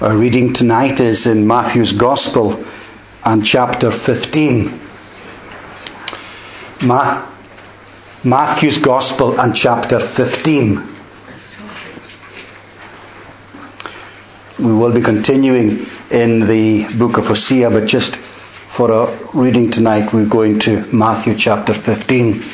Our reading tonight is in Matthew's Gospel and chapter 15. Matthew's Gospel and chapter 15. We will be continuing in the book of Hosea, but just for our reading tonight, we're going to Matthew chapter 15.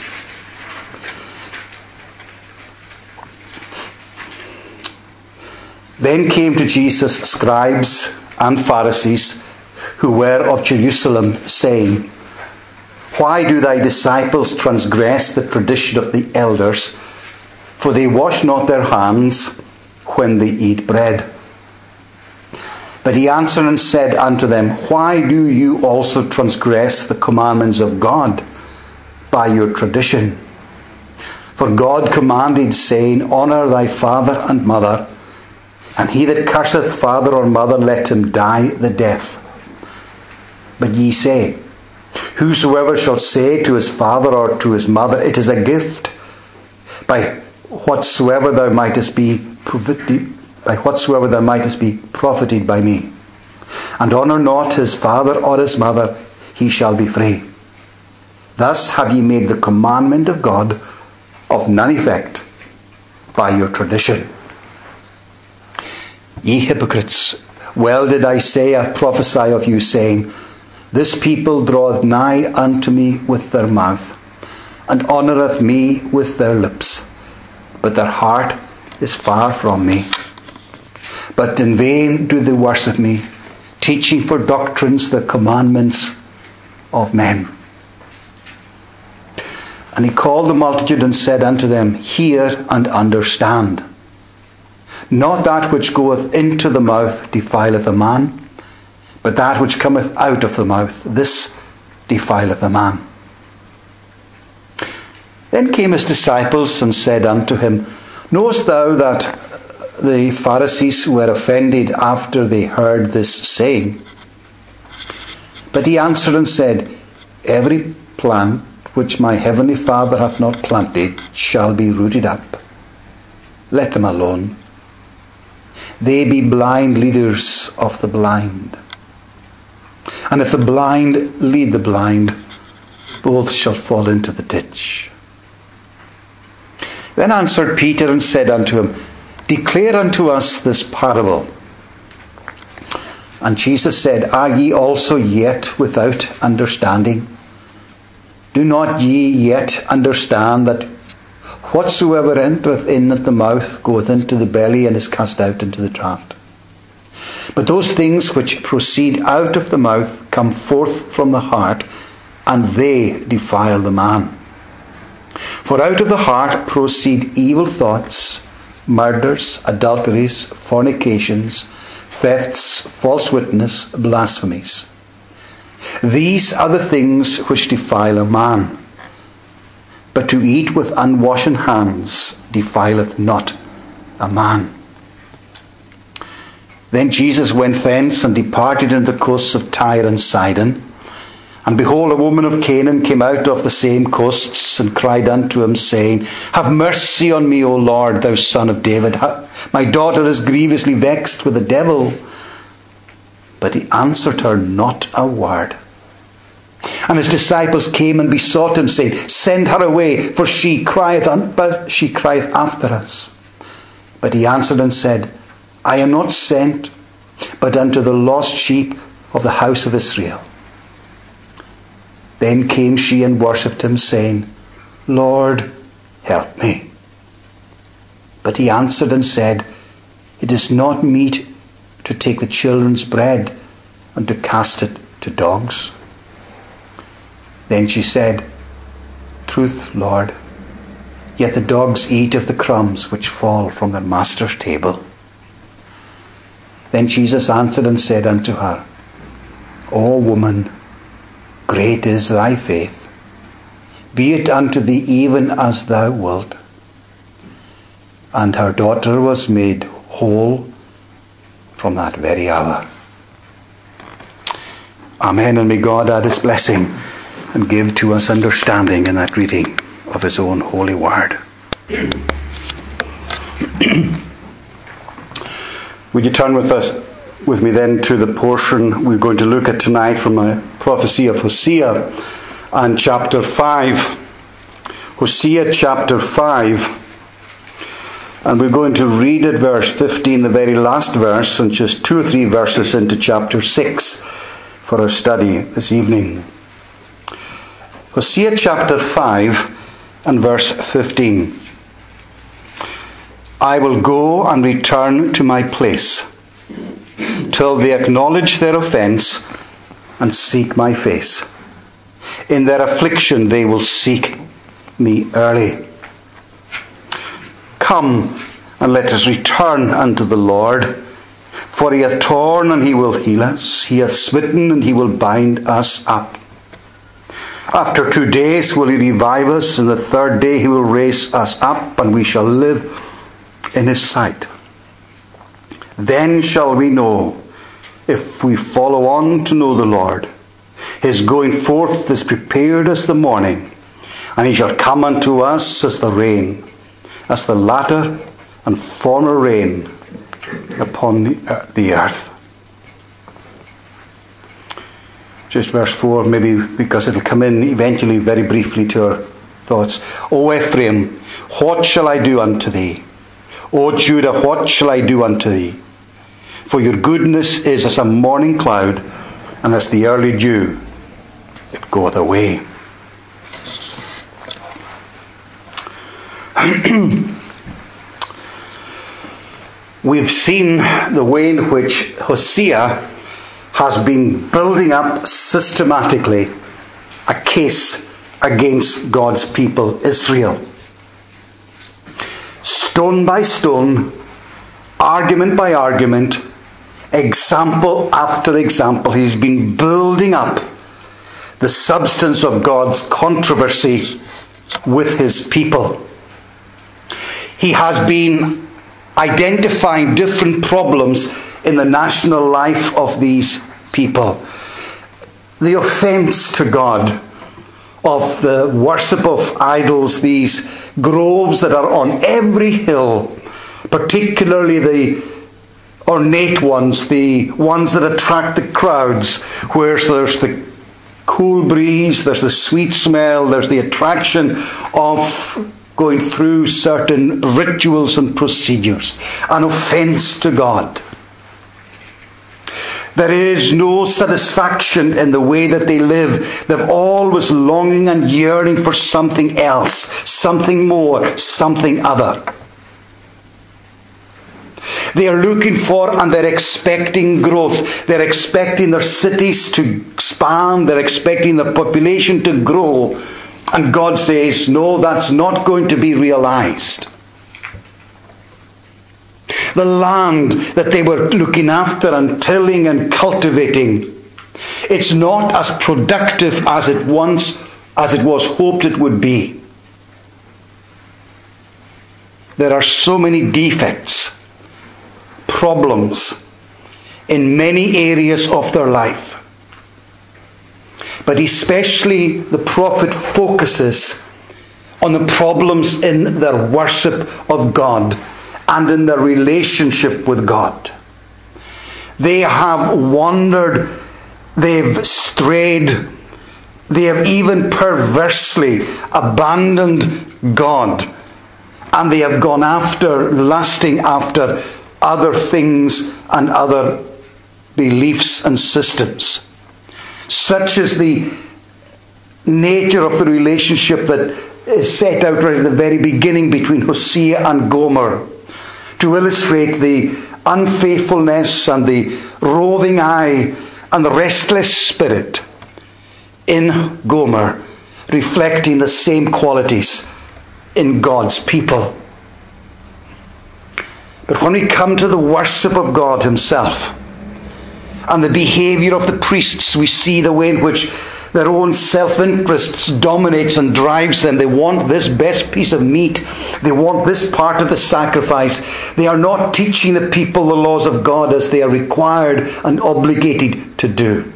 Then came to Jesus scribes and Pharisees who were of Jerusalem, saying, Why do thy disciples transgress the tradition of the elders? For they wash not their hands when they eat bread. But he answered and said unto them, Why do you also transgress the commandments of God by your tradition? For God commanded, saying, Honour thy father and mother, and he that curseth father or mother, let him die the death. But ye say, Whosoever shall say to his father or to his mother, It is a gift, by whatsoever thou mightest be profited by me, and honour not his father or his mother, he shall be free. Thus have ye made the commandment of God of none effect by your tradition. Ye hypocrites, well did Isaiah prophesy of you, saying, This people draweth nigh unto me with their mouth, and honoureth me with their lips, but their heart is far from me. But in vain do they worship me, teaching for doctrines the commandments of men. And he called the multitude and said unto them, Hear and understand. Not that which goeth into the mouth defileth a man, but that which cometh out of the mouth, this defileth a man. Then came his disciples and said unto him, Knowest thou that the Pharisees were offended after they heard this saying? But he answered and said, Every plant which my heavenly Father hath not planted shall be rooted up. Let them alone. They be blind leaders of the blind. And if the blind lead the blind, both shall fall into the ditch. Then answered Peter and said unto him, Declare unto us this parable. And Jesus said, Are ye also yet without understanding? Do not ye yet understand that whatsoever entereth in at the mouth goeth into the belly and is cast out into the draught? But those things which proceed out of the mouth come forth from the heart, and they defile the man. For out of the heart proceed evil thoughts, murders, adulteries, fornications, thefts, false witness, blasphemies. These are the things which defile a man. But to eat with unwashen hands defileth not a man. Then Jesus went thence and departed into the coasts of Tyre and Sidon. And behold, a woman of Canaan came out of the same coasts, and cried unto him, saying, Have mercy on me, O Lord, thou son of David. My daughter is grievously vexed with the devil. But he answered her not a word. And his disciples came and besought him, saying, Send her away, for she crieth after us. But he answered and said, I am not sent, but unto the lost sheep of the house of Israel. Then came she and worshipped him, saying, Lord, help me. But he answered and said, It is not meet to take the children's bread and to cast it to dogs. Then she said, Truth, Lord, yet the dogs eat of the crumbs which fall from their master's table. Then Jesus answered and said unto her, O woman, great is thy faith. Be it unto thee even as thou wilt. And her daughter was made whole from that very hour. Amen. And may God add his blessing and give to us understanding in that reading of his own holy word. Would you turn with us with me then to the portion we're going to look at tonight from a prophecy of Hosea and chapter 5. Hosea chapter 5. And we're going to read at verse 15, the very last verse, and just 2 or 3 verses into chapter 6 for our study this evening. Hosea chapter 5 and verse 15. I will go and return to my place, till they acknowledge their offence and seek my face. In their affliction they will seek me early. Come, and let us return unto the Lord, for he hath torn and he will heal us. He hath smitten and he will bind us up. After 2 days will he revive us, and the 3rd day he will raise us up, and we shall live in his sight. Then shall we know, if we follow on to know the Lord. His going forth is prepared as the morning, and he shall come unto us as the rain, as the latter and former rain upon the earth. Just verse 4, maybe because it'll come in eventually very briefly to our thoughts. O Ephraim, what shall I do unto thee? O Judah, what shall I do unto thee? For your goodness is as a morning cloud, and as the early dew, it goeth away. We've seen the way in which Hosea has been building up systematically a case against God's people, Israel. Stone by stone, argument by argument, example after example, he's been building up the substance of God's controversy with his people. He has been identifying different problems in the national life of these people. The offence to God of the worship of idols, these groves that are on every hill, particularly the ornate ones, the ones that attract the crowds, where there's the cool breeze, there's the sweet smell, there's the attraction of going through certain rituals and procedures. An offence to God. There is no satisfaction in the way that they live. They're always longing and yearning for something else, something more, something other. They are looking for and they're expecting growth. They're expecting their cities to expand. They're expecting their population to grow. And God says, no, that's not going to be realized. The land that they were looking after and tilling and cultivating, it's not as productive as it was hoped it would be. There are so many defects, problems in many areas of their life. But especially the prophet focuses on the problems in their worship of God and in their relationship with God. They have wandered, they've strayed, they have even perversely abandoned God, and they have gone after, lusting after other things and other beliefs and systems. Such is the nature of the relationship that is set out right at the very beginning between Hosea and Gomer, to illustrate the unfaithfulness and the roving eye and the restless spirit in Gomer, reflecting the same qualities in God's people. But when we come to the worship of God himself and the behavior of the priests, we see the way in which their own self-interests dominates and drives them. They want this best piece of meat. They want this part of the sacrifice. They are not teaching the people the laws of God as they are required and obligated to do.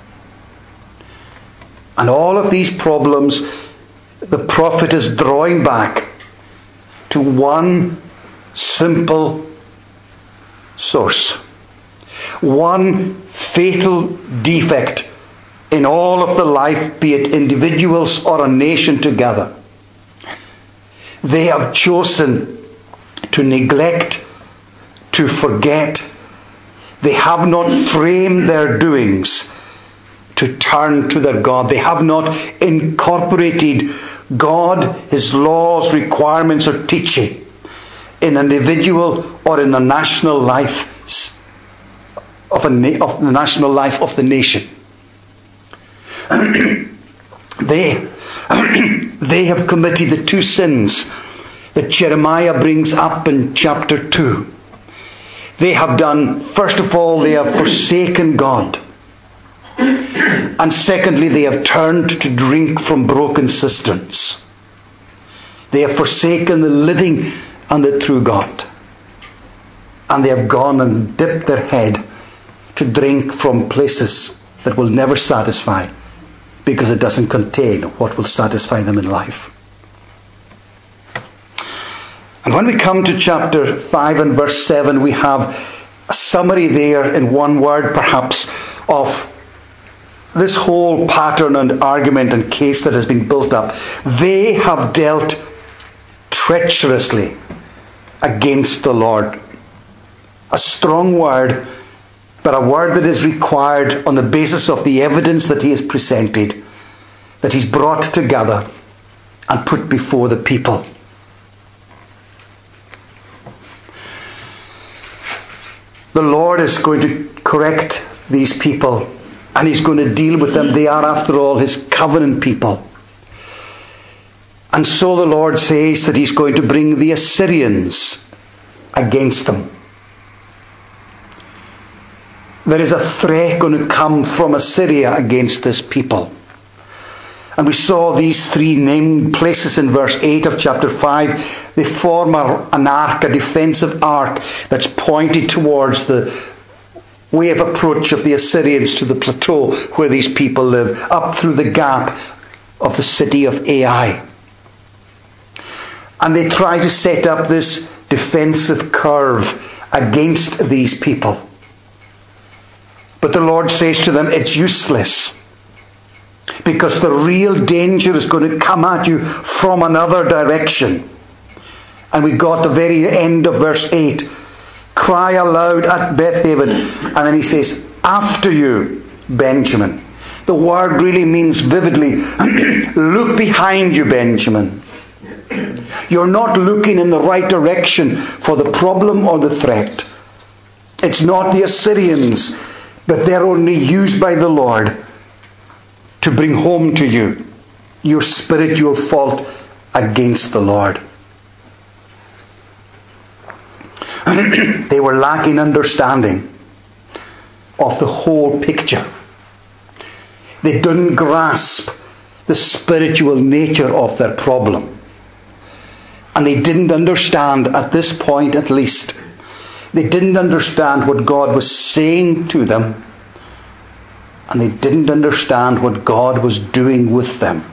And all of these problems, the prophet is drawing back to one simple source. one fatal defect in all of the life, be it individuals or a nation together. They have chosen to neglect, to forget. They have not framed their doings to turn to their God. They have not incorporated God, His laws, requirements, or teaching in an individual or in the national life of the national life of the nation. They have committed the two sins that Jeremiah brings up in chapter 2. They have done, first of all, they have forsaken God. And secondly, they have turned to drink from broken cisterns. They have forsaken the living and the true God. And they have gone and dipped their head to drink from places that will never satisfy, because it doesn't contain what will satisfy them in life. And when we come to chapter 5 and verse 7, we have a summary there in one word perhaps of this whole pattern and argument and case that has been built up. They have dealt treacherously against the Lord. A strong word, but a word that is required on the basis of the evidence that he has presented, that he's brought together and put before the people. The Lord is going to correct these people, and He's going to deal with them. They are, after all, His covenant people. And so the Lord says that He's going to bring the Assyrians against them. There is a threat going to come from Assyria against this people. And we saw these three named places in verse 8 of chapter 5. They form an arc, a defensive arc that's pointed towards the way of approach of the Assyrians to the plateau where these people live, up through the gap of the city of Ai. And they try to set up this defensive curve against these people. But the Lord says to them, it's useless. Because the real danger is going to come at you from another direction. And we got the very end of verse 8. Cry aloud at Bethaven. And then he says, after you, Benjamin. The word really means vividly, look behind you, Benjamin. You're not looking in the right direction for the problem or the threat. It's not the Assyrians, but they're only used by the Lord to bring home to you your spiritual fault against the Lord. They were lacking understanding of the whole picture. They didn't grasp the spiritual nature of their problem. And they didn't understand, at this point at least, they didn't understand what God was saying to them. And they didn't understand what God was doing with them.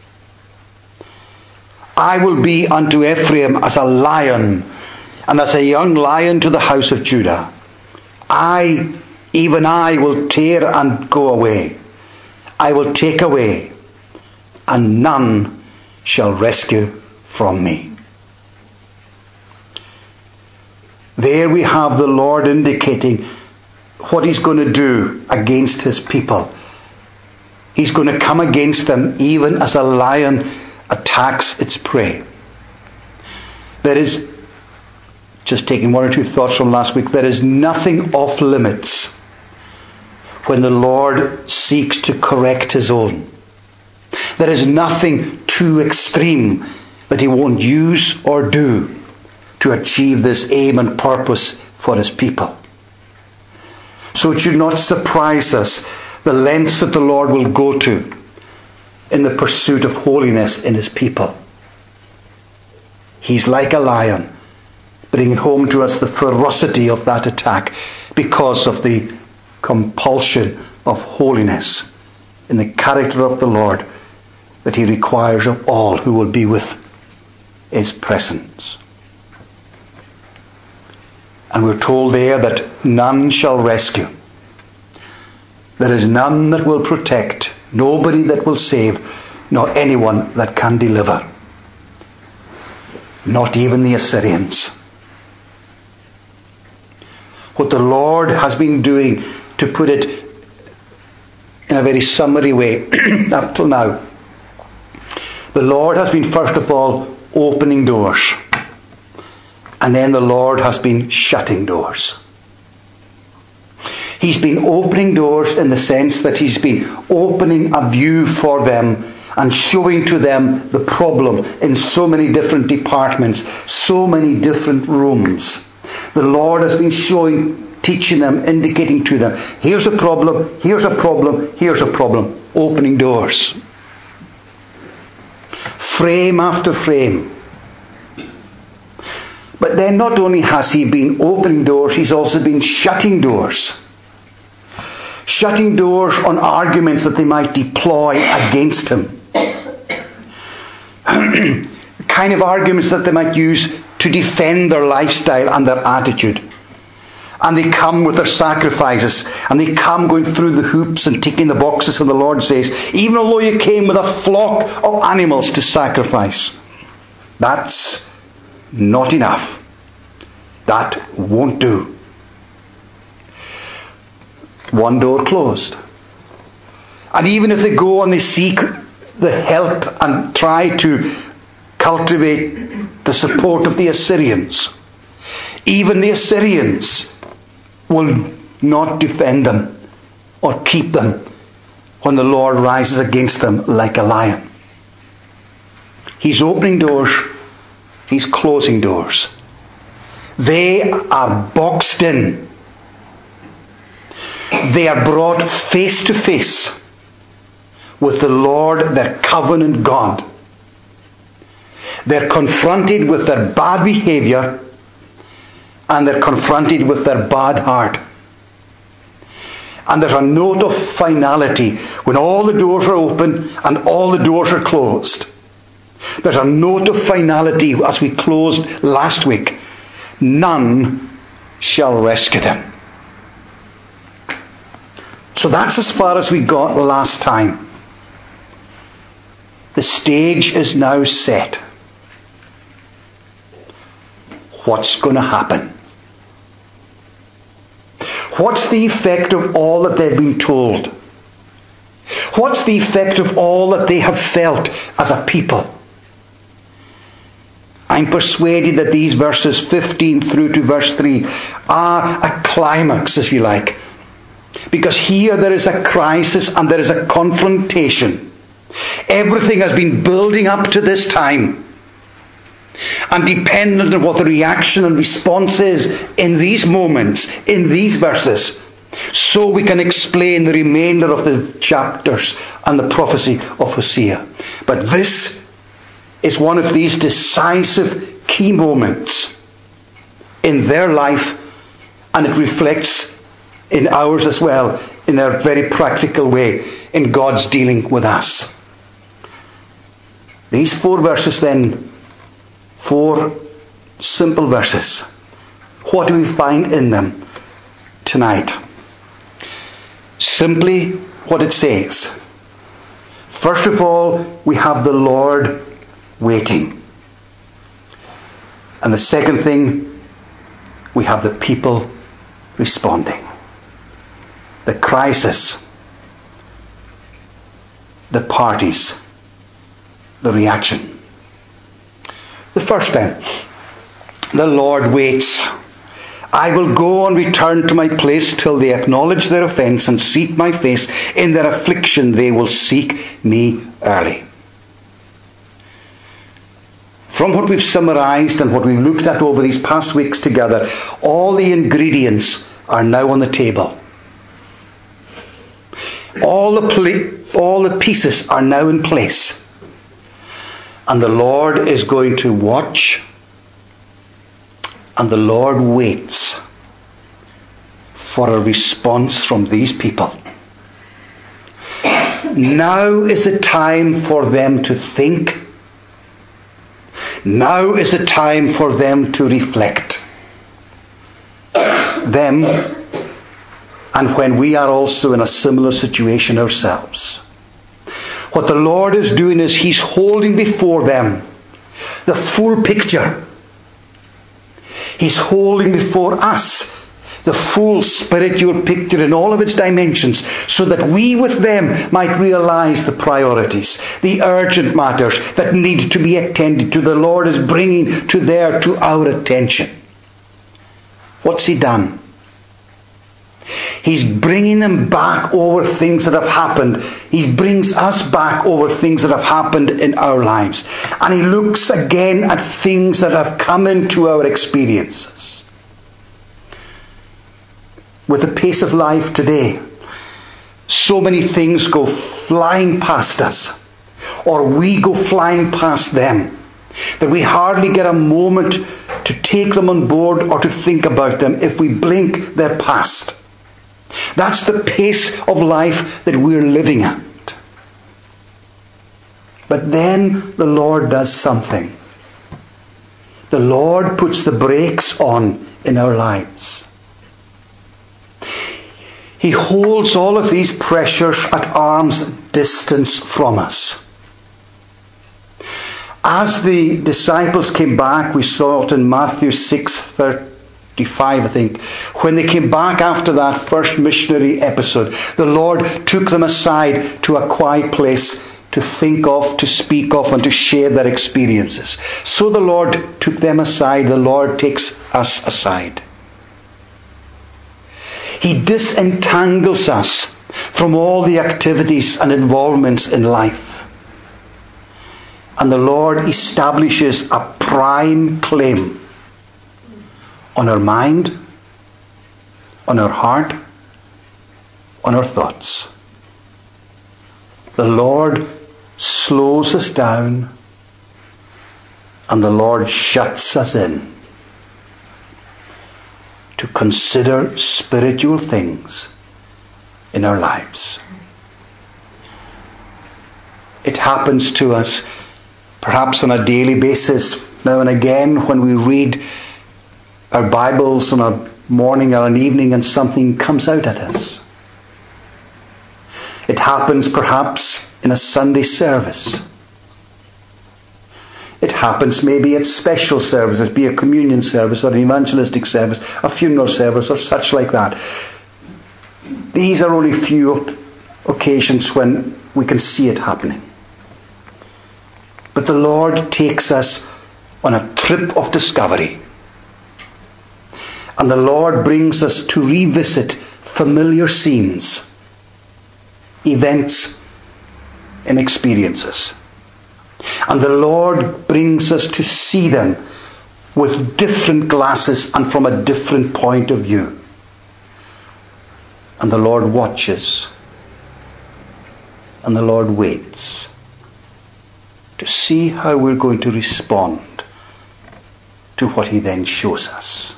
I will be unto Ephraim as a lion, and as a young lion to the house of Judah. I, even I, will tear and go away. I will take away, and none shall rescue from me. There we have the Lord indicating what He's going to do against His people. He's going to come against them even as a lion attacks its prey. There is, just taking one or two thoughts from last week, there is nothing off limits when the Lord seeks to correct His own. There is nothing too extreme that He won't use or do to achieve this aim and purpose for His people. So it should not surprise us the lengths that the Lord will go to in the pursuit of holiness in His people. He's like a lion, bringing home to us the ferocity of that attack because of the compulsion of holiness in the character of the Lord that He requires of all who will be with His presence. And we're told there that none shall rescue. There is none that will protect, nobody that will save, nor anyone that can deliver. Not even the Assyrians. What the Lord has been doing, to put it in a very summary way, up till now, the Lord has been first of all opening doors. And then the Lord has been shutting doors. He's been opening doors in the sense that He's been opening a view for them and showing to them the problem in so many different departments, so many different rooms. The Lord has been showing, teaching them, indicating to them, here's a problem, here's a problem, here's a problem. Opening doors. Frame after frame. But then not only has He been opening doors, He's also been shutting doors. Shutting doors on arguments that they might deploy against Him. The kind of arguments that they might use to defend their lifestyle and their attitude. And they come with their sacrifices, and they come going through the hoops and ticking the boxes, and the Lord says, even although you came with a flock of animals to sacrifice, that's not enough. That won't do. One door closed. And even if they go and they seek the help and try to cultivate the support of the Assyrians, even the Assyrians will not defend them or keep them when the Lord rises against them like a lion. He's opening doors. He's closing doors. They are boxed in. They are brought face to face with the Lord, their covenant God. They're confronted with their bad behavior, and they're confronted with their bad heart. And there's a note of finality when all the doors are open and all the doors are closed. There's a note of finality as we closed last week. None shall rescue them. So that's as far as we got last time. The stage is now set. What's going to happen? What's the effect of all that they've been told? What's the effect of all that they have felt as a people? I'm persuaded that these verses 15 through to verse 3 are a climax, if you like. Because here there is a crisis and there is a confrontation. Everything has been building up to this time. And dependent on what the reaction and response is in these moments, in these verses, so we can explain the remainder of the chapters and the prophecy of Hosea. But this is one of these decisive key moments in their life, and it reflects in ours as well, in a very practical way, in God's dealing with us. These 4 verses then, 4 simple verses. What do we find in them tonight? Simply what it says. First of all, we have the Lord waiting. And the second thing, we have the people responding. The crisis, the parties, the reaction. The first then, the Lord waits. I will go and return to my place till they acknowledge their offence and seek my face. In their affliction they will seek me early. From what we've summarised and what we've looked at over these past weeks together, all the ingredients are now on the table. All the pieces are now in place. And the Lord is going to watch, and the Lord waits for a response from these people. Now is the time for them to think. Now is the time for them to reflect. Them and when we are also in a similar situation ourselves. What the Lord is doing is He's holding before them the full picture. He's holding before us the full spiritual picture in all of its dimensions, so that we with them might realize the priorities, the urgent matters that need to be attended to. The Lord is bringing to our attention. What's He done? He's bringing them back over things that have happened. He brings us back over things that have happened in our lives. And He looks again at things that have come into our experiences. With the pace of life today, so many things go flying past us, or we go flying past them, that we hardly get a moment to take them on board or to think about them. If we blink, they're past. That's the pace of life that we're living at. But then the Lord does something. The Lord puts the brakes on in our lives. He holds all of these pressures at arm's distance from us. As the disciples came back, we saw it in Matthew 6:35, I think. When they came back after that first missionary episode, the Lord took them aside to a quiet place to think of, to speak of, and to share their experiences. So the Lord took them aside. The Lord takes us aside. He disentangles us from all the activities and involvements in life. And the Lord establishes a prime claim on our mind, on our heart, on our thoughts. The Lord slows us down, and the Lord shuts us in to consider spiritual things in our lives. It happens to us perhaps on a daily basis now and again when we read our Bibles on a morning or an evening and something comes out at us. It happens perhaps in a Sunday service. It happens maybe at special services, be a communion service or an evangelistic service, a funeral service or such like that. These are only few occasions when we can see it happening. But the Lord takes us on a trip of discovery. And the Lord brings us to revisit familiar scenes, events, and experiences. And the Lord brings us to see them with different glasses and from a different point of view. And the Lord watches. And the Lord waits to see how we're going to respond to what He then shows us.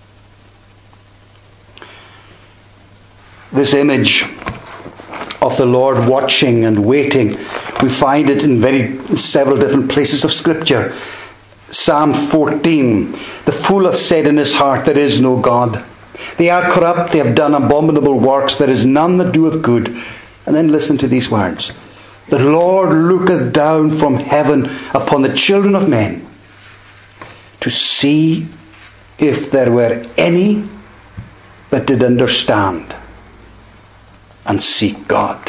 This image of the Lord watching and waiting, we find it in several different places of Scripture. Psalm 14, the fool hath said in his heart, there is no God. They are corrupt, they have done abominable works, there is none that doeth good. And then listen to these words. The Lord looketh down from heaven upon the children of men to see if there were any that did understand and seek God.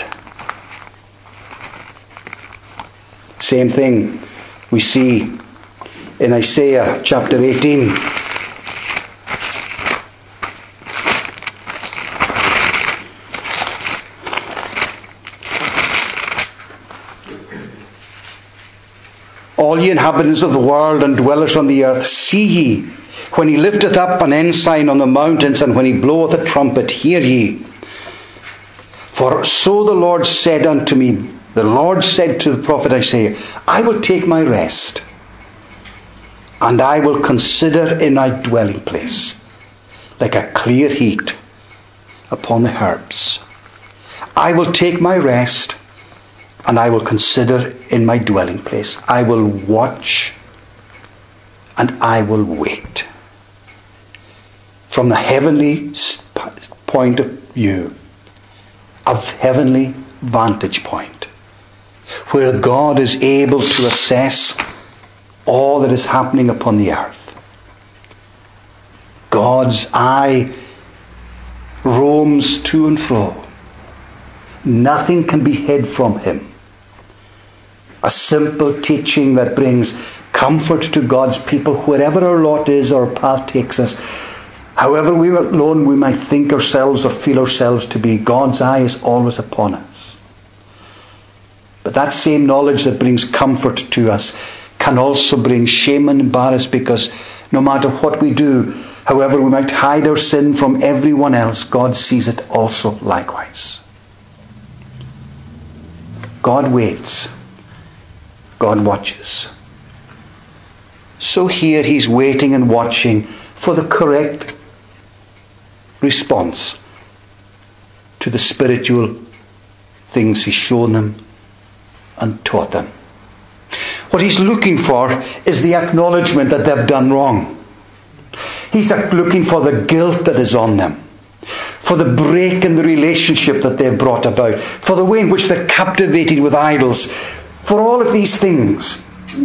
Same thing we see in Isaiah chapter 18. All ye inhabitants of the world and dwellers on the earth, see ye, when He lifteth up an ensign on the mountains, and when He bloweth a trumpet, hear ye. For so the Lord said unto me, the Lord said to the prophet Isaiah, I will take my rest, and I will consider in my dwelling place, like a clear heat upon the herbs. I will take my rest, and I will consider in my dwelling place. I will watch, and I will wait. From the heavenly point of view, a heavenly vantage point, where God is able to assess all that is happening upon the earth. God's eye roams to and fro. Nothing can be hid from him. A simple teaching that brings comfort to God's people, wherever our lot is or path takes us. However alone we might think ourselves or feel ourselves to be, God's eye is always upon us. But that same knowledge that brings comfort to us can also bring shame and embarrassment, because no matter what we do, however we might hide our sin from everyone else, God sees it also likewise. God waits. God watches. So here he's waiting and watching for the correct response to the spiritual things he's shown them and taught them. What he's looking for is the acknowledgement that they've done wrong. He's looking for the guilt that is on them, for the break in the relationship that they've brought about, for the way in which they're captivated with idols, for all of these things.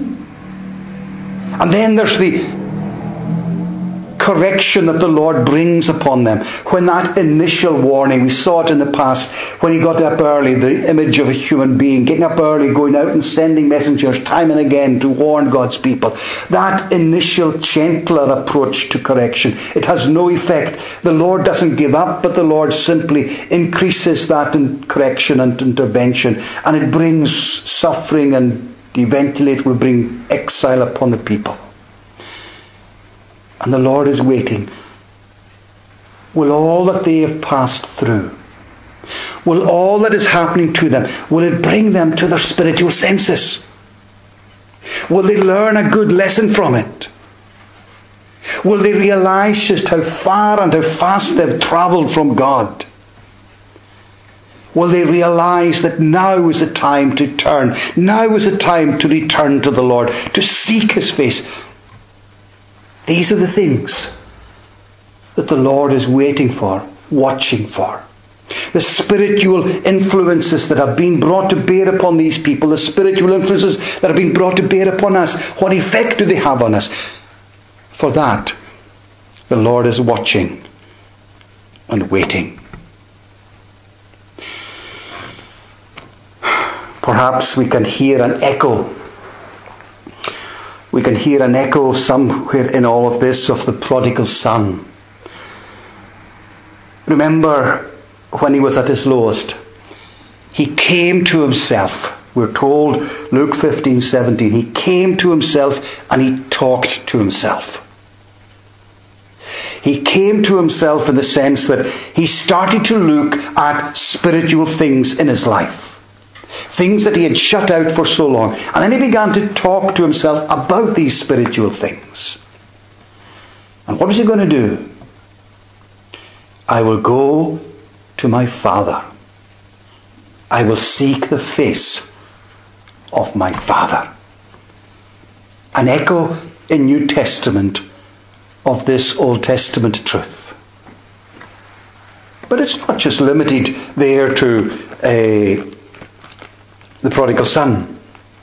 And then there's the correction that the Lord brings upon them. When that initial warning, we saw it in the past, when he got up early, the image of a human being, getting up early, going out and sending messengers time and again to warn God's people. That initial gentler approach to correction, it has no effect. The Lord doesn't give up, but the Lord simply increases that in correction and intervention, and it brings suffering, and eventually it will bring exile upon the people. And the Lord is waiting. Will all that they have passed through, will all that is happening to them, will it bring them to their spiritual senses? Will they learn a good lesson from it? Will they realize just how far and how fast they've travelled from God? Will they realize that now is the time to turn? Now is the time to return to the Lord, to seek his face. These are the things that the Lord is waiting for, watching for. The spiritual influences that have been brought to bear upon these people, the spiritual influences that have been brought to bear upon us, what effect do they have on us? For that, the Lord is watching and waiting. Perhaps we can hear an echo. We can hear an echo somewhere in all of this of the prodigal son. Remember, when he was at his lowest, he came to himself. We're told, Luke 15:17, he came to himself and he talked to himself. He came to himself in the sense that he started to look at spiritual things in his life. Things that he had shut out for so long. And then he began to talk to himself about these spiritual things. And what was he going to do? I will go to my Father. I will seek the face of my Father. An echo in New Testament of this Old Testament truth. But it's not just limited there to the prodigal son.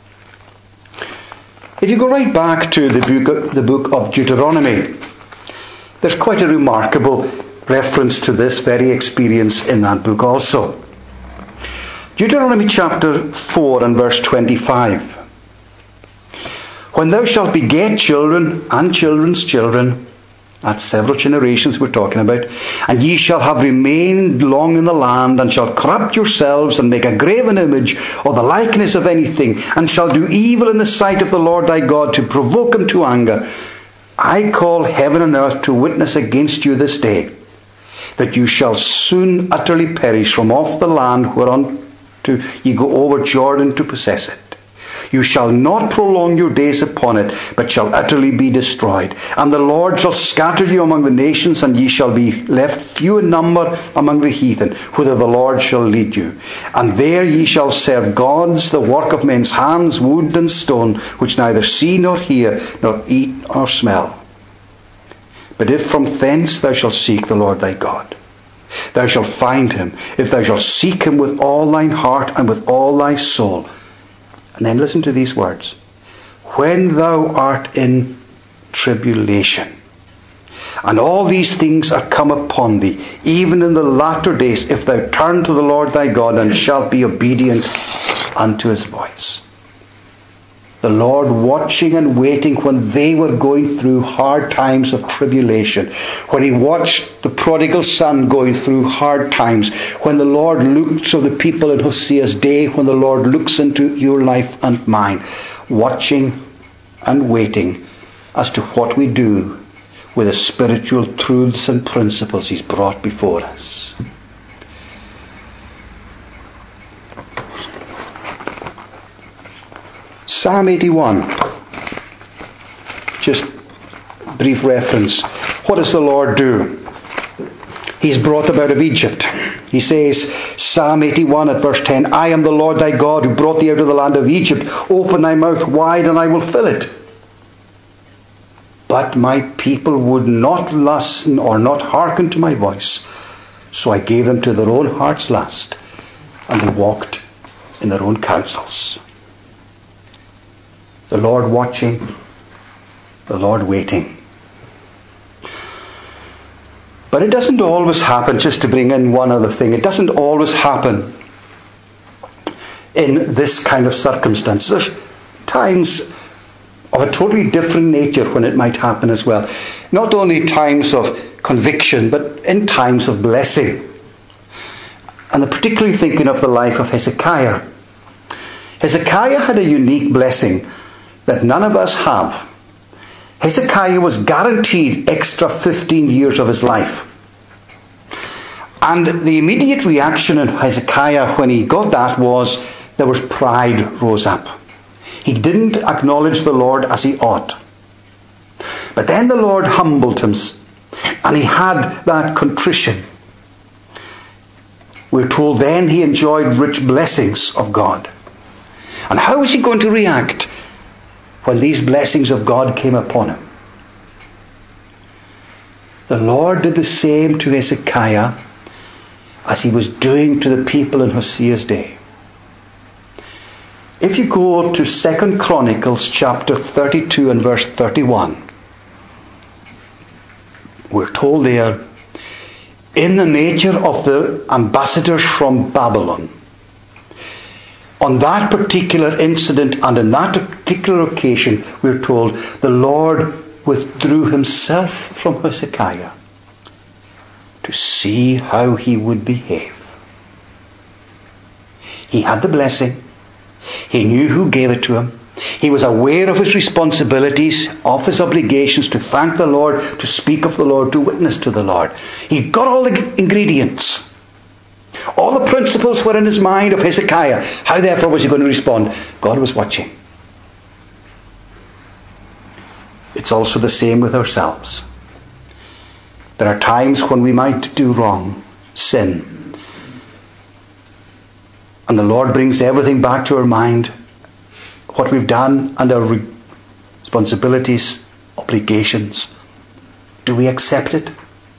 If you go right back to the book of Deuteronomy, there's quite a remarkable reference to this very experience in that book also. Deuteronomy chapter 4 and verse 25. When thou shalt beget children and children's children, that's several generations we're talking about, and ye shall have remained long in the land, and shall corrupt yourselves, and make a graven image, or the likeness of anything, and shall do evil in the sight of the Lord thy God, to provoke him to anger, I call heaven and earth to witness against you this day, that you shall soon utterly perish from off the land whereunto ye go over Jordan to possess it. You shall not prolong your days upon it, but shall utterly be destroyed. And the Lord shall scatter you among the nations, and ye shall be left few in number among the heathen, whither the Lord shall lead you. And there ye shall serve gods, the work of men's hands, wood and stone, which neither see nor hear, nor eat nor smell. But if from thence thou shalt seek the Lord thy God. Thou shalt find him, if thou shalt seek him with all thine heart and with all thy soul. And then listen to these words. When thou art in tribulation, and all these things are come upon thee, even in the latter days, if thou turn to the Lord thy God, and shalt be obedient unto his voice. The Lord watching and waiting when they were going through hard times of tribulation. When he watched the prodigal son going through hard times. When the Lord looks at the people in Hosea's day. When the Lord looks into your life and mine. Watching and waiting as to what we do with the spiritual truths and principles he's brought before us. Psalm 81. Just brief reference. What does the Lord do? He's brought them out of Egypt. He says, Psalm 81 at verse 10, I am the Lord thy God who brought thee out of the land of Egypt. Open thy mouth wide and I will fill it. But my people would not listen or not hearken to my voice. So I gave them to their own heart's lust, and they walked in their own counsels. The Lord watching, the Lord waiting. But it doesn't always happen, just to bring in one other thing, it doesn't always happen in this kind of circumstance. There's times of a totally different nature when it might happen as well. Not only times of conviction, but in times of blessing. And I'm particularly thinking of the life of Hezekiah. Hezekiah had a unique blessing that none of us have. Hezekiah was guaranteed extra 15 years of his life. And the immediate reaction in Hezekiah when he got that was, there was pride rose up. He didn't acknowledge the Lord as he ought. But then the Lord humbled him, and he had that contrition. We're told then he enjoyed rich blessings of God. And how was he going to react when these blessings of God came upon him? The Lord did the same to Hezekiah as he was doing to the people in Hosea's day. If you go to 2 Chronicles chapter 32 and verse 31, we're told there, in the nature of the ambassadors from Babylon, on that particular incident and on that particular occasion, we're told, the Lord withdrew himself from Hezekiah to see how he would behave. He had the blessing. He knew who gave it to him. He was aware of his responsibilities, of his obligations to thank the Lord, to speak of the Lord, to witness to the Lord. He got all the ingredients. All the principles were in his mind of Hezekiah. How therefore was he going to respond? God was watching. It's also the same with ourselves. There are times when we might do wrong, sin. And the Lord brings everything back to our mind, what we've done and our responsibilities, obligations. Do we accept it?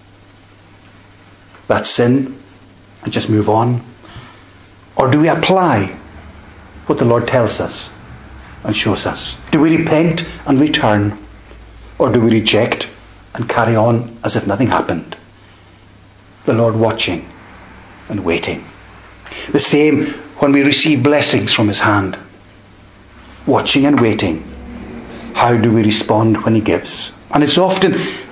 That sin? And just move on? Or do we apply what the Lord tells us and shows us? Do we repent and return? Or do we reject and carry on as if nothing happened? The Lord watching and waiting. The same when we receive blessings from his hand. Watching and waiting. How do we respond when he gives? And it's often,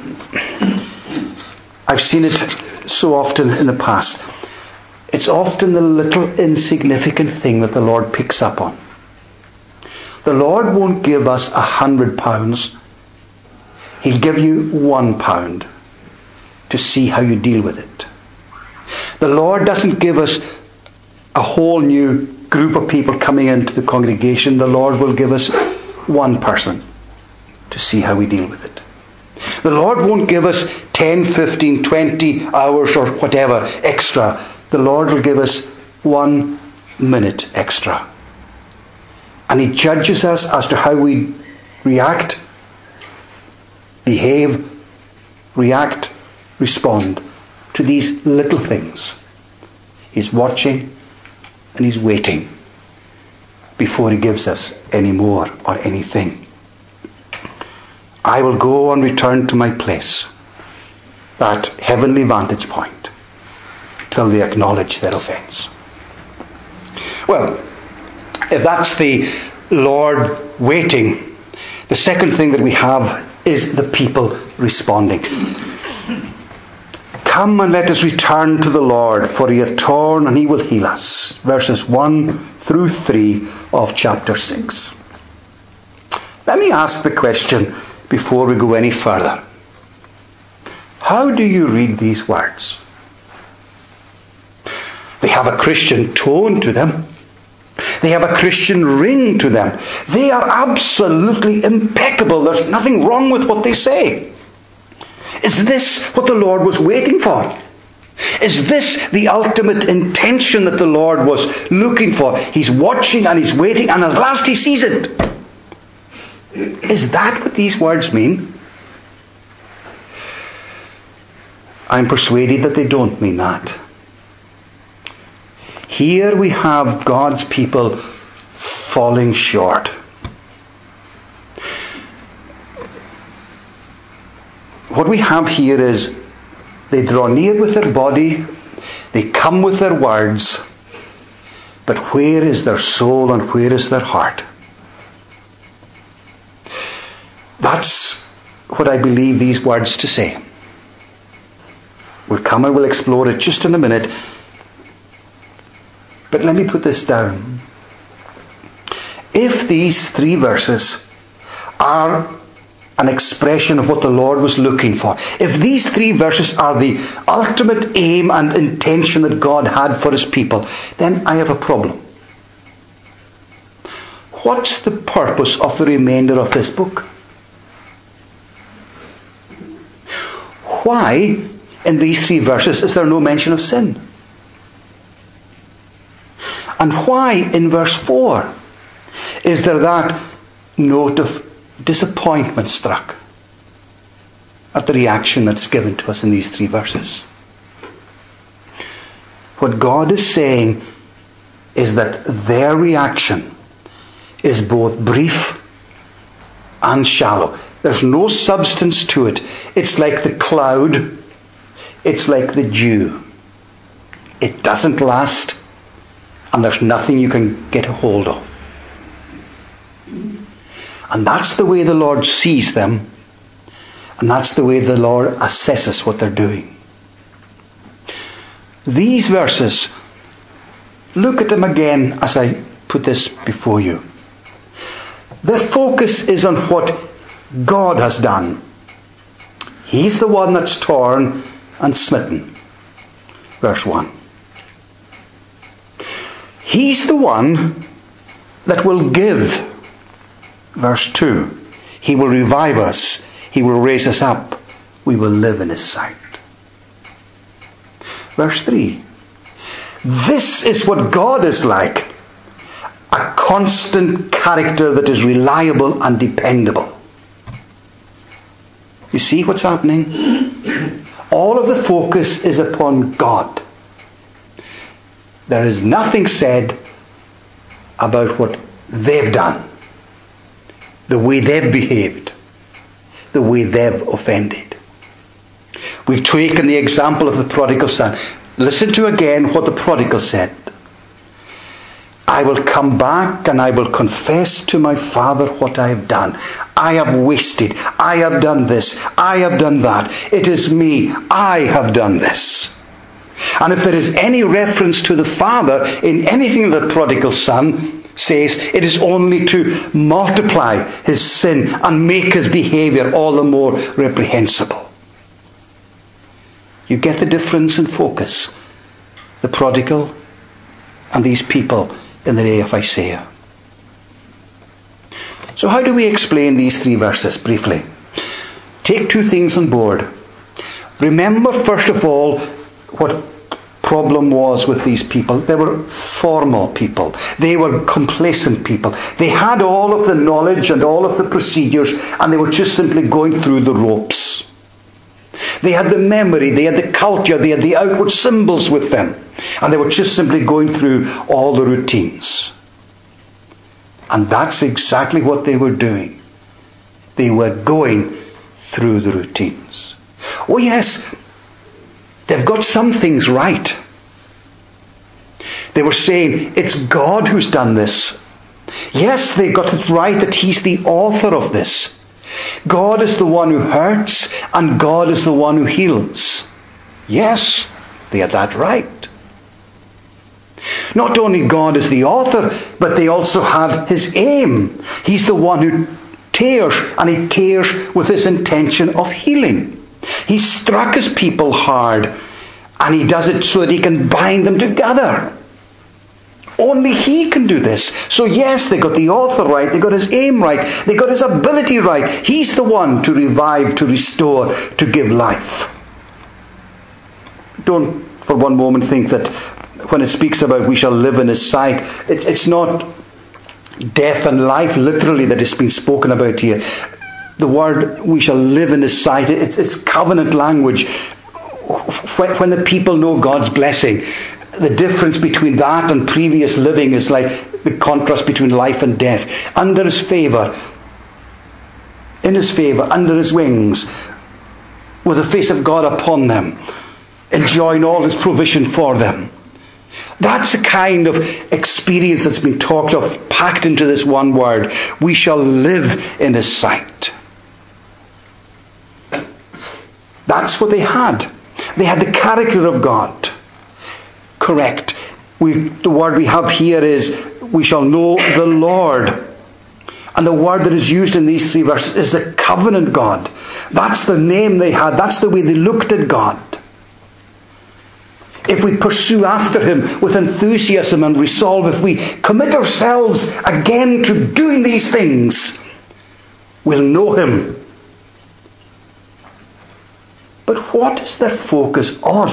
I've seen it so often in the past, it's often the little insignificant thing that the Lord picks up on. The Lord won't give us £100. He'll give you £1 to see how you deal with it. The Lord doesn't give us a whole new group of people coming into the congregation. The Lord will give us one person to see how we deal with it. The Lord won't give us 10, 15, 20 hours or whatever extra. The Lord will give us 1 minute extra. And he judges us as to how we react, behave, respond to these little things. He's watching and he's waiting before he gives us any more or anything. I will go and return to my place, that heavenly vantage point, till they acknowledge their offence. Well, if that's the Lord waiting, the second thing that we have is the people responding. Come and let us return to the Lord, for he hath torn and he will heal us. Verses 1 through 3 of chapter 6. Let me ask the question before we go any further. How do you read these words? They have a Christian tone to them. They have a Christian ring to them. They are absolutely impeccable. There's nothing wrong with what they say. Is this what the Lord was waiting for? Is this the ultimate intention that the Lord was looking for? He's watching and he's waiting, and at last he sees it. Is that what these words mean? I'm persuaded that they don't mean that. Here we have God's people falling short. What we have here is they draw near with their body, they come with their words, but where is their soul and where is their heart? That's what I believe these words to say. We'll come and we'll explore it just in a minute. But let me put this down. If these 3 verses are an expression of what the Lord was looking for, if these 3 verses are the ultimate aim and intention that God had for his people, then I have a problem. What's the purpose of the remainder of this book? Why, in these 3 verses, is there no mention of sin? And why, in verse 4, is there that note of disappointment struck at the reaction that's given to us in these 3 verses? What God is saying is that their reaction is both brief and shallow. There's no substance to it. It's like the cloud. It's like the dew. It doesn't last, and there's nothing you can get a hold of. And that's the way the Lord sees them, and that's the way the Lord assesses what they're doing. These verses, look at them again as I put this before you. Their focus is on what God has done. He's the one that's torn and smitten. Verse 1. He's the one that will give. Verse 2. He will revive us. He will raise us up. We will live in his sight. Verse 3. This is what God is like. A constant character that is reliable and dependable. You see what's happening? All of the focus is upon God. There is nothing said about what they've done, the way they've behaved, the way they've offended. We've taken the example of the prodigal son. Listen to again what the prodigal said. I will come back and I will confess to my father what I have done. I have wasted. I have done this. I have done that. It is me. I have done this. And if there is any reference to the father in anything the prodigal son says, it is only to multiply his sin and make his behavior all the more reprehensible. You get the difference in focus. The prodigal and these people in the day of Isaiah. So how do we explain these 3 verses briefly? Take 2 things on board. Remember, first of all, what problem was with these people. They were formal people. They were complacent people. They had all of the knowledge and all of the procedures, and they were just simply going through the ropes. They had the memory, they had the culture, they had the outward symbols with them. And they were just simply going through all the routines. And that's exactly what they were doing. They were going through the routines. Oh yes, they've got some things right. They were saying, it's God who's done this. Yes, they got it right that He's the author of this. God is the one who hurts, and God is the one who heals. Yes, they had that right. Not only God is the author, but they also had His aim. He's the one who tears, and He tears with His intention of healing. He struck His people hard, and He does it so that He can bind them together. Only He can do this. So yes, they got the author right, they got His aim right, they got His ability right. He's the one to revive, to restore, to give life. Don't for one moment think that when it speaks about we shall live in His sight, it's not death and life literally that is being spoken about here. The word we shall live in His sight, it's covenant language. When the people know God's blessing, the difference between that and previous living is like the contrast between life and death. Under His favour, in His favour, under His wings, with the face of God upon them, enjoying all His provision for them. That's the kind of experience that's been talked of, packed into this one word. We shall live in His sight. That's what they had. They had the character of God. Correct. The word we have here is, we shall know the Lord. And the word that is used in these three verses is the covenant God. That's the name they had. That's the way they looked at God. If we pursue after Him with enthusiasm and resolve, if we commit ourselves again to doing these things, we'll know Him. But what is their focus on?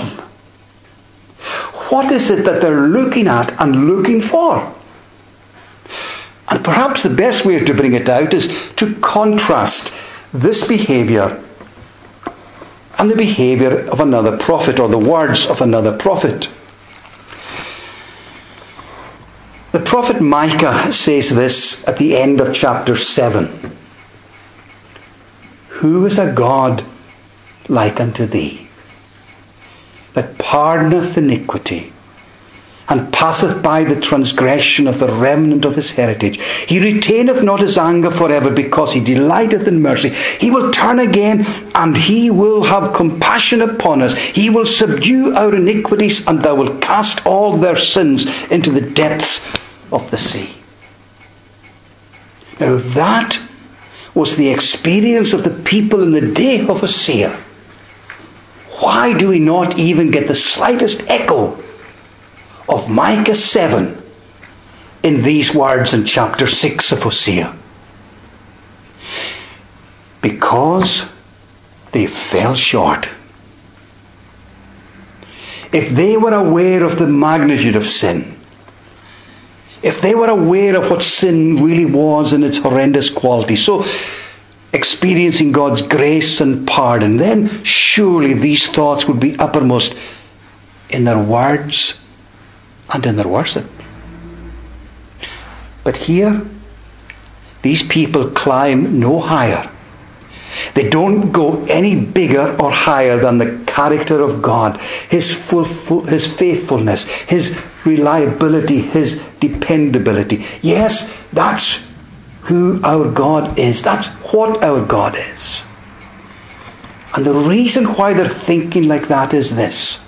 What is it that they're looking at and looking for? And perhaps the best way to bring it out is to contrast this behaviour and the behaviour of another prophet, or the words of another prophet. The prophet Micah says this at the end of chapter 7. Who is a God like unto thee, that pardoneth iniquity, and passeth by the transgression of the remnant of his heritage? He retaineth not his anger forever, because he delighteth in mercy. He will turn again, and he will have compassion upon us. He will subdue our iniquities, and thou wilt cast all their sins into the depths of the sea. Now that was the experience of the people in the day of Hosea. Why do we not even get the slightest echo of Micah 7 in these words in chapter 6 of Hosea? Because they fell short. If they were aware of the magnitude of sin, if they were aware of what sin really was in its horrendous quality, so experiencing God's grace and pardon, then surely these thoughts would be uppermost in their words and in their worship. But here, these people climb no higher. They don't go any bigger or higher than the character of God, His faithfulness, His reliability, His dependability. Yes, that's who our God is. That's what our God is. And the reason why they're thinking like that is this.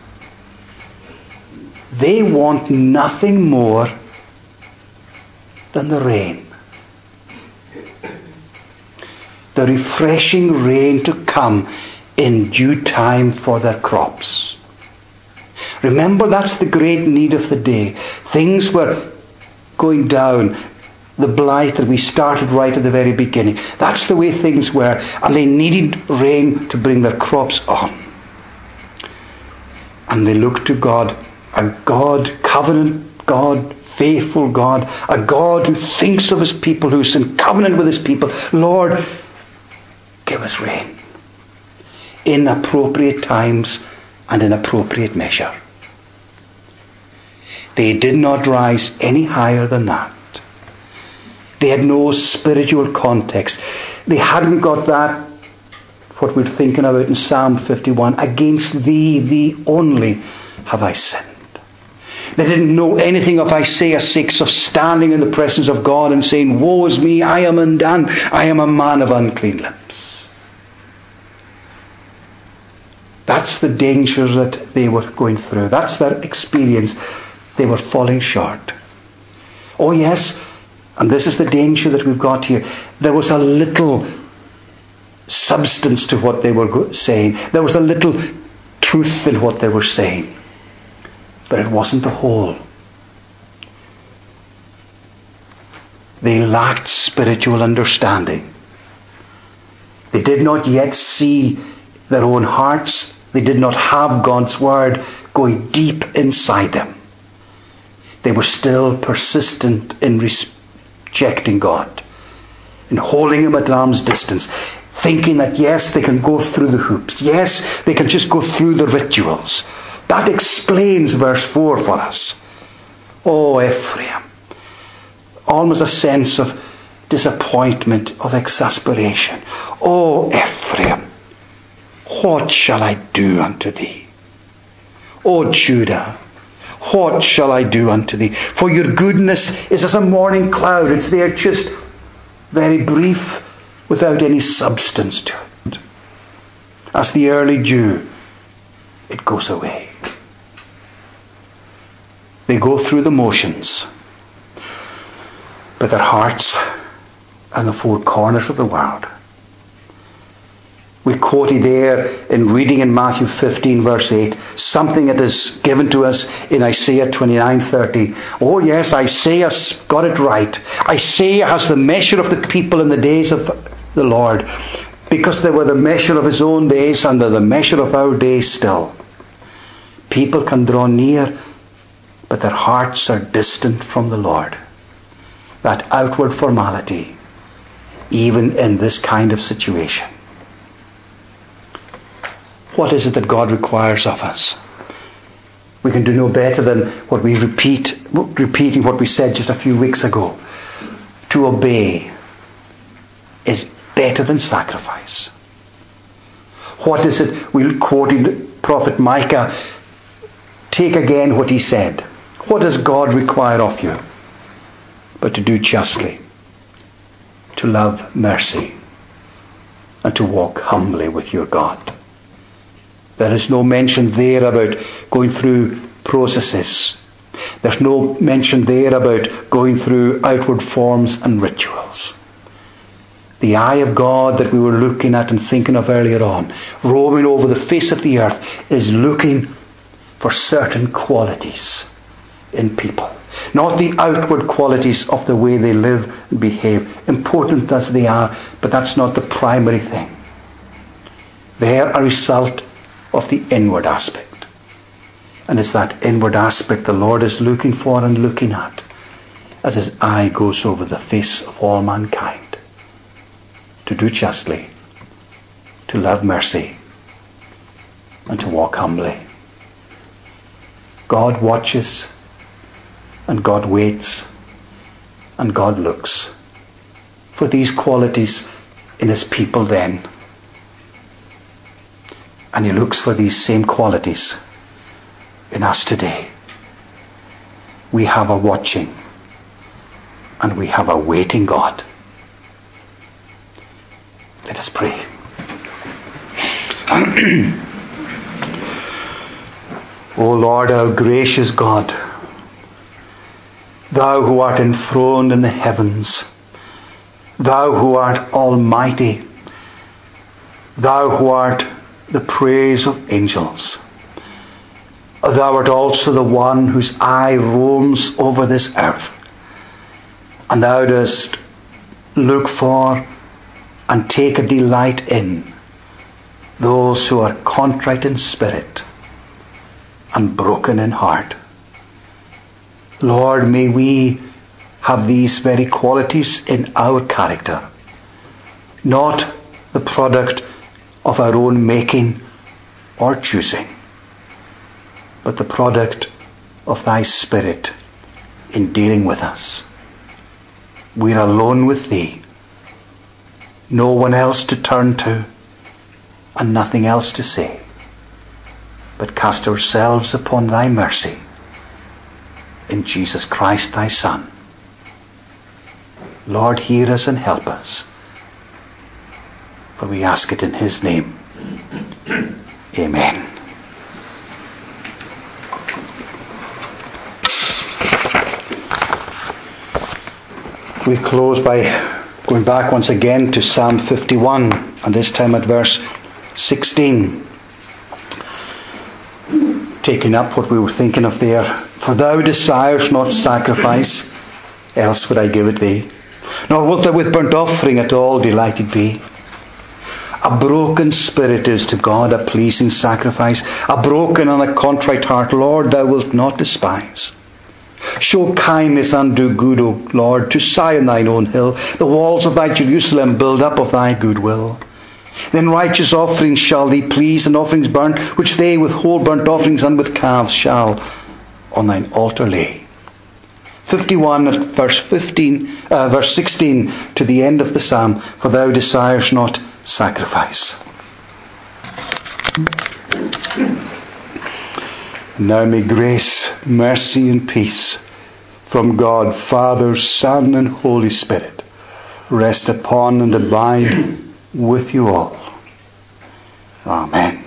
They want nothing more than the rain. The refreshing rain to come in due time for their crops. Remember, that's the great need of the day. Things were going down. The blight that we started right at the very beginning. That's the way things were. And they needed rain to bring their crops on. And they looked to God. A God, covenant God, faithful God. A God who thinks of His people, who's in covenant with His people. Lord, give us rain. in appropriate times and in appropriate measure. They did not rise any higher than that. They had no spiritual context. They hadn't got that, what we're thinking about in Psalm 51, against thee only have I sinned. They didn't know anything of Isaiah 6, of standing in the presence of God and saying, woe is me, I am undone, I am a man of unclean lips. That's the danger that they were going through. That's their experience. They were falling short. Oh yes, and this is the danger that we've got here. There was a little substance to what they were saying. There was a little truth in what they were saying. But it wasn't the whole. They lacked spiritual understanding. They did not yet see their own hearts. They did not have God's word going deep inside them. They were still persistent in rejecting God, in holding him at arm's distance, thinking that yes, they can go through the hoops. Yes, they can just go through the rituals. That explains verse 4 for us. Oh, Ephraim. Almost a sense of disappointment, of exasperation. Oh, Ephraim, what shall I do unto thee? O Judah, what shall I do unto thee? For your goodness is as a morning cloud. It's there just very brief, without any substance to it. As the early dew, it goes away. They go through the motions, but their hearts are in the four corners of the world. We quoted there in reading in Matthew 15 verse 8, something that is given to us in Isaiah 29:13. Oh yes, Isaiah got it right. Isaiah has the measure of the people in the days of the Lord, because they were the measure of his own days and they're the measure of our days still. People can draw near, but their hearts are distant from the Lord. That outward formality, even in this kind of situation. What is it that God requires of us? We can do no better than what we repeating what we said just a few weeks ago. To obey is better than sacrifice. What is it? We quoted Prophet Micah. Take again what he said. What does God require of you? But to do justly, to love mercy, and to walk humbly with your God. There is no mention there about going through processes. There's no mention there about going through outward forms and rituals. The eye of God that we were looking at and thinking of earlier on, roaming over the face of the earth, is looking for certain qualities in people. Not the outward qualities of the way they live and behave, important as they are, but that's not the primary thing. They're a result of the inward aspect. And it's that inward aspect the Lord is looking for and looking at as his eye goes over the face of all mankind. To do justly, to love mercy, and to walk humbly. God watches, and God waits, and God looks for these qualities in his people then. And he looks for these same qualities in us today. We have a watching and we have a waiting God. Let us pray. O Lord, our gracious God, thou who art enthroned in the heavens, thou who art almighty, thou who art the praise of angels, thou art also the one whose eye roams over this earth, and thou dost look for and take a delight in those who are contrite in spirit and broken in heart. Lord, may we have these very qualities in our character, not the product of our own making or choosing, but the product of thy Spirit in dealing with us. We're alone with thee, no one else to turn to, and nothing else to say, but cast ourselves upon thy mercy in Jesus Christ thy Son. Lord, hear us and help us, for we ask it in his name. Amen. We close by going back once again to Psalm 51, and this time at verse 16. Taking up what we were thinking of there. For thou desirest not sacrifice, else would I give it thee. Nor wilt thou with burnt offering at all delighted be. A broken spirit is to God a pleasing sacrifice. A broken and a contrite heart, Lord, thou wilt not despise. Show kindness and do good, O Lord, to Zion thine own hill. The walls of thy Jerusalem build up of thy goodwill. Then righteous offerings shall thee please, and offerings burnt, which they with whole burnt offerings and with calves shall on thine altar lay. 51 at verse 16 to the end of the psalm. For thou desirest not sacrifice. Now may grace, mercy and peace from God, Father, Son and Holy Spirit rest upon and abide with you all. Amen.